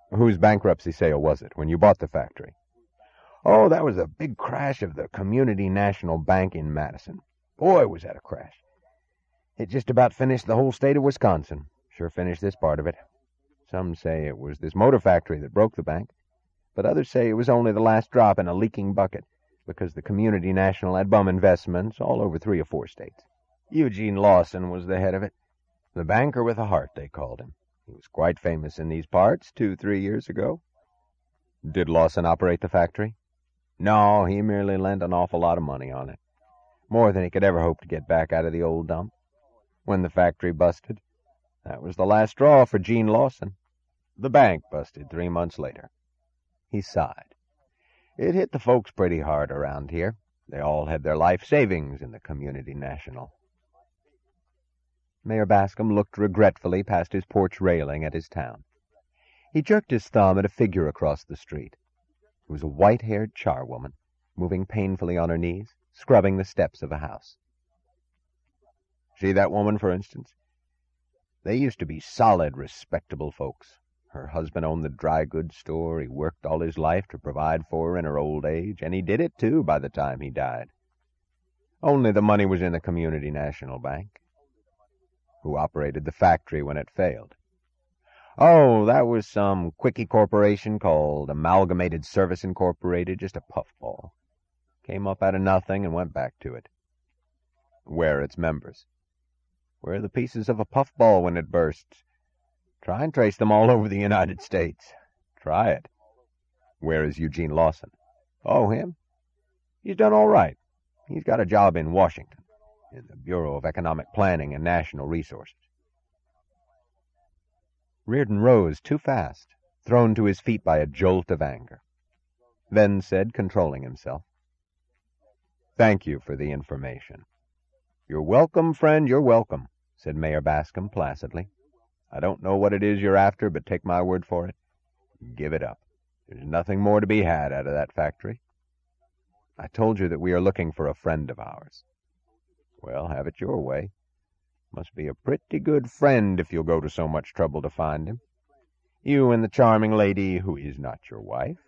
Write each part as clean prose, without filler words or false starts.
Whose bankruptcy sale was it, when you bought the factory? Oh, that was a big crash of the Community National Bank in Madison. Boy, was that a crash. It just about finished the whole state of Wisconsin. Sure finished this part of it. Some say it was this motor factory that broke the bank, but others say it was only the last drop in a leaking bucket, because the Community National had bum investments all over 3 or 4 states. Eugene Lawson was the head of it. The banker with a heart, they called him. He was quite famous in these parts 2-3 years ago. Did Lawson operate the factory? No, he merely lent an awful lot of money on it. More than he could ever hope to get back out of the old dump. When the factory busted, that was the last straw for Gene Lawson. The bank busted 3 months later. He sighed. It hit the folks pretty hard around here. They all had their life savings in the Community National. Mayor Bascom looked regretfully past his porch railing at his town. He jerked his thumb at a figure across the street. It was a white-haired charwoman, moving painfully on her knees, scrubbing the steps of a house. See that woman, for instance? They used to be solid, respectable folks. Her husband owned the dry goods store. He worked all his life to provide for her in her old age, and he did it, too, by the time he died. Only the money was in the Community National Bank. Who operated the factory when it failed? Oh, that was some quickie corporation called Amalgamated Service Incorporated, just a puffball. Came up out of nothing and went back to it. Where are its members? Where are the pieces of a puffball when it bursts? Try and trace them all over the United States. Try it. Where is Eugene Lawson? Oh, him? He's done all right. He's got a job in Washington, in the Bureau of Economic Planning and National Resources. Reardon rose too fast, thrown to his feet by a jolt of anger. Then said, controlling himself, "Thank you for the information." "You're welcome, friend, you're welcome," said Mayor Bascom placidly. "I don't know what it is you're after, but take my word for it. Give it up. There's nothing more to be had out of that factory." "I told you that we are looking for a friend of ours." "Well, have it your way. Must be a pretty good friend if you'll go to so much trouble to find him. You and the charming lady who is not your wife."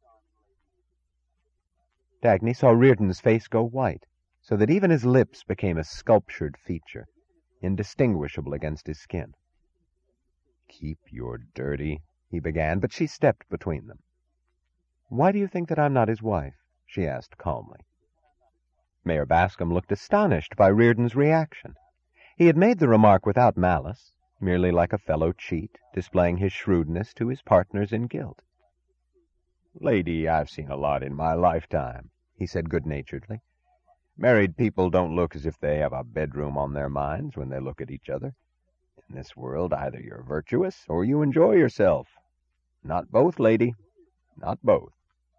Dagny saw Reardon's face go white, so that even his lips became a sculptured feature, indistinguishable against his skin. "Keep your dirty," he began, but she stepped between them. "Why do you think that I'm not his wife?" she asked calmly. Mayor Bascom looked astonished by Reardon's reaction. He had made the remark without malice, merely like a fellow cheat, displaying his shrewdness to his partners in guilt. "Lady, I've seen a lot in my lifetime," he said good-naturedly. "Married people don't look as if they have a bedroom on their minds when they look at each other. In this world, either you're virtuous or you enjoy yourself. Not both, lady. Not both."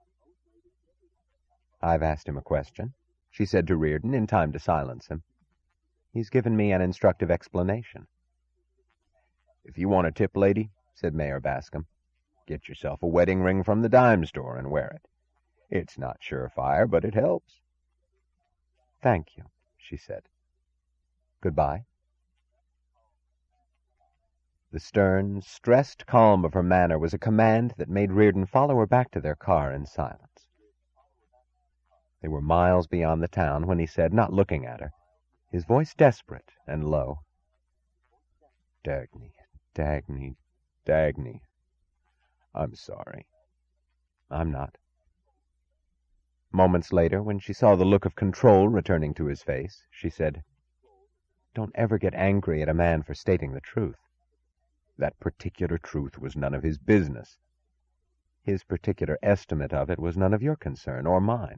"I've asked him a question," she said to Reardon in time to silence him. "He's given me an instructive explanation." "If you want a tip, lady," said Mayor Bascom, "get yourself a wedding ring from the dime store and wear it. It's not surefire, but it helps." "Thank you," she said. "Goodbye." The stern, stressed calm of her manner was a command that made Reardon follow her back to their car in silence. They were miles beyond the town when he said, not looking at her, his voice desperate and low, "Dagny, Dagny, Dagny, I'm sorry." "I'm not." Moments later, when she saw the look of control returning to his face, she said, "Don't ever get angry at a man for stating the truth." That particular truth was none of his business. His particular estimate of it was none of your concern or mine.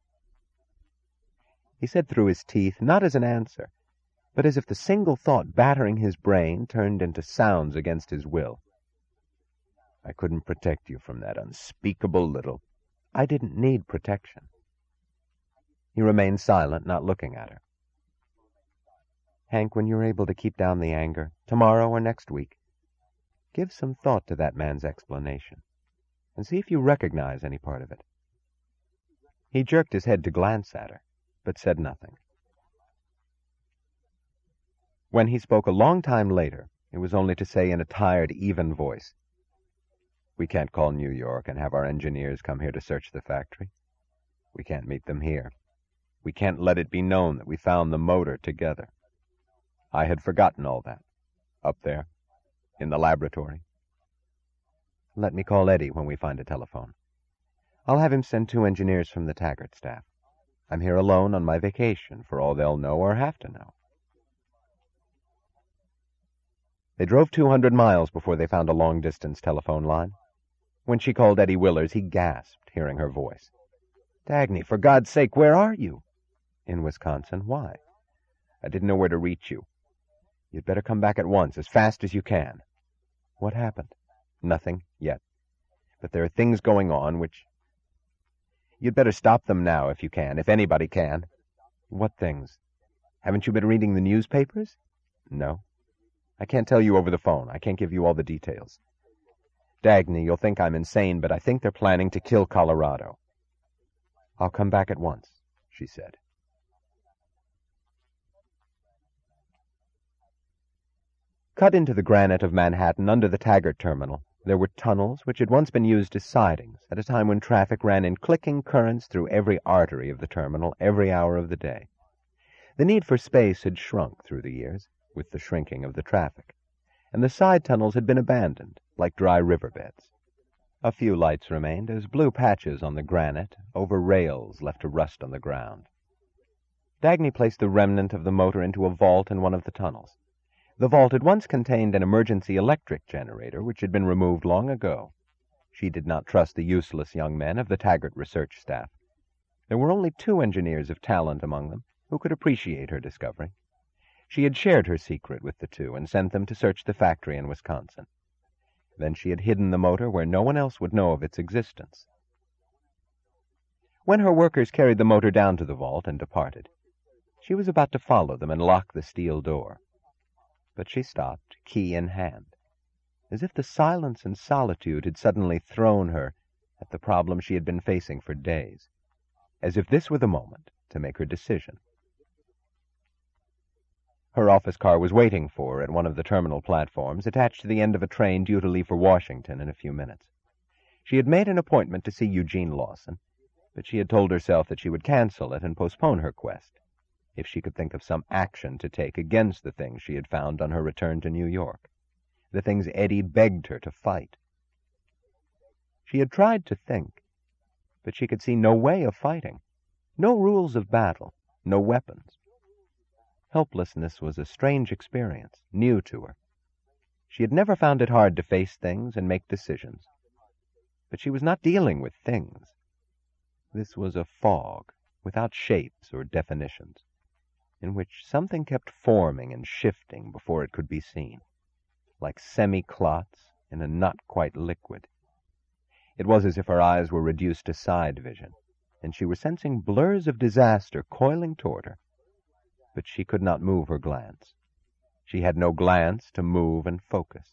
He said through his teeth, not as an answer, but as if the single thought battering his brain turned into sounds against his will, "I couldn't protect you from that unspeakable little—" "I didn't need protection." He remained silent, not looking at her. "Hank, when you're able to keep down the anger, tomorrow or next week, give some thought to that man's explanation, and see if you recognize any part of it." He jerked his head to glance at her, but said nothing. When he spoke a long time later, it was only to say in a tired, even voice, We can't call New York and have our engineers come here to search the factory. We can't meet them here. We can't let it be known that we found the motor together. I had forgotten all that. Up there, in the laboratory. Let me call Eddie when we find a telephone. I'll have him send 2 engineers from the Taggart staff. I'm here alone on my vacation, for all they'll know or have to know. They drove 200 miles before they found a long-distance telephone line. When she called Eddie Willers, he gasped, hearing her voice. Dagny, for God's sake, where are you? In Wisconsin. Why? I didn't know where to reach you. You'd better come back at once, as fast as you can. What happened? Nothing yet. But there are things going on which... You'd better stop them now if you can, if anybody can. What things? Haven't you been reading the newspapers? No. I can't tell you over the phone. I can't give you all the details. Dagny, you'll think I'm insane, but I think they're planning to kill Colorado. I'll come back at once, she said. Cut into the granite of Manhattan under the Taggart terminal, there were tunnels which had once been used as sidings at a time when traffic ran in clicking currents through every artery of the terminal every hour of the day. The need for space had shrunk through the years with the shrinking of the traffic, and the side tunnels had been abandoned like dry riverbeds. A few lights remained as blue patches on the granite over rails left to rust on the ground. Dagny placed the remnant of the motor into a vault in one of the tunnels. The vault had once contained an emergency electric generator which had been removed long ago. She did not trust the useless young men of the Taggart research staff. There were only 2 engineers of talent among them who could appreciate her discovery. She had shared her secret with the 2 and sent them to search the factory in Wisconsin. Then she had hidden the motor where no one else would know of its existence. When her workers carried the motor down to the vault and departed, she was about to follow them and lock the steel door. But she stopped, key in hand, as if the silence and solitude had suddenly thrown her at the problem she had been facing for days, as if this were the moment to make her decision. Her office car was waiting for her at one of the terminal platforms, attached to the end of a train due to leave for Washington in a few minutes. She had made an appointment to see Eugene Lawson, but she had told herself that she would cancel it and postpone her quest, if she could think of some action to take against the things she had found on her return to New York, the things Eddie begged her to fight. She had tried to think, but she could see no way of fighting, no rules of battle, no weapons. Helplessness was a strange experience, new to her. She had never found it hard to face things and make decisions, but she was not dealing with things. This was a fog, without shapes or definitions, in which something kept forming and shifting before it could be seen, like semi-clots in a not quite liquid. It was as if her eyes were reduced to side vision, and she was sensing blurs of disaster coiling toward her. But she could not move her glance. She had no glance to move and focus.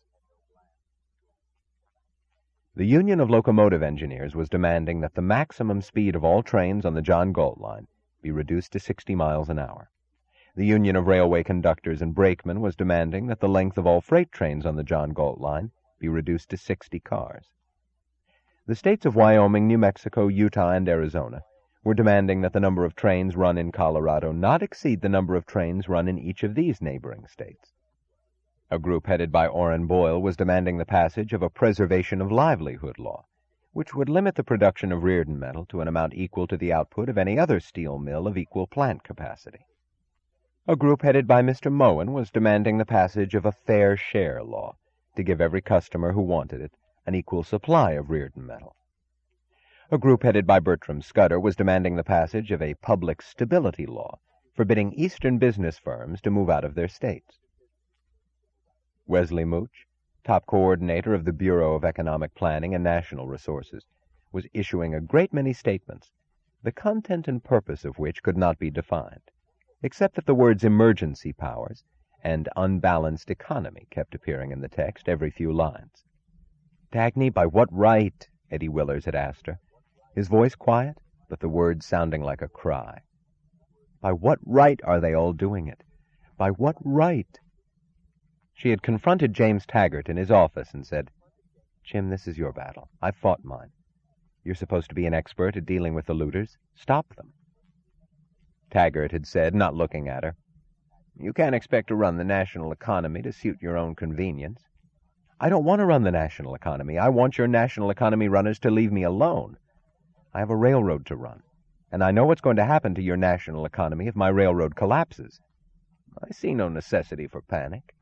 The Union of Locomotive Engineers was demanding that the maximum speed of all trains on the John Galt line be reduced to 60 miles an hour. The Union of Railway Conductors and Brakemen was demanding that the length of all freight trains on the John Galt line be reduced to 60 cars. The states of Wyoming, New Mexico, Utah, and Arizona were demanding that the number of trains run in Colorado not exceed the number of trains run in each of these neighboring states. A group headed by Orrin Boyle was demanding the passage of a preservation of livelihood law, which would limit the production of Reardon metal to an amount equal to the output of any other steel mill of equal plant capacity. A group headed by Mr. Moen was demanding the passage of a fair share law to give every customer who wanted it an equal supply of Reardon metal. A group headed by Bertram Scudder was demanding the passage of a public stability law forbidding Eastern business firms to move out of their states. Wesley Mooch, top coordinator of the Bureau of Economic Planning and National Resources, was issuing a great many statements, the content and purpose of which could not be defined, except that the words emergency powers and unbalanced economy kept appearing in the text every few lines. Dagny, by what right? Eddie Willers had asked her, his voice quiet, but the words sounding like a cry. By what right are they all doing it? By what right? She had confronted James Taggart in his office and said, Jim, this is your battle. I've fought mine. You're supposed to be an expert at dealing with the looters. Stop them. Taggart had said, not looking at her. You can't expect to run the national economy to suit your own convenience. I don't want to run the national economy. I want your national economy runners to leave me alone. I have a railroad to run, and I know what's going to happen to your national economy if my railroad collapses. I see no necessity for panic.